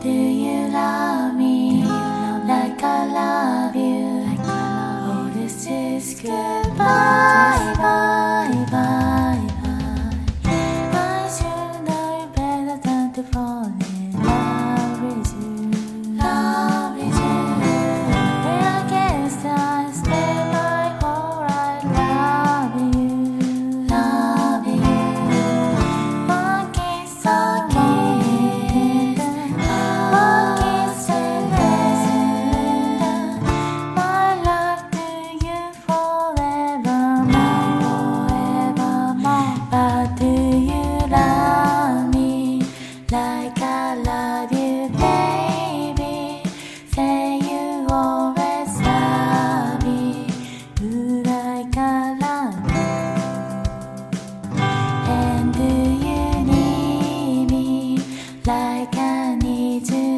Do you love me like I love you? Oh, this is goodbye, bye, bye, bye. I should know better than to fall in love with you. Love with you. I guess I spend my whole life loving you. Loving you. One kiss on me. One kiss and listen. My love to you forevermore, forevermore. But do you love me like I love you, baby? Say you always love me, like I love you. And do you need me like I need you?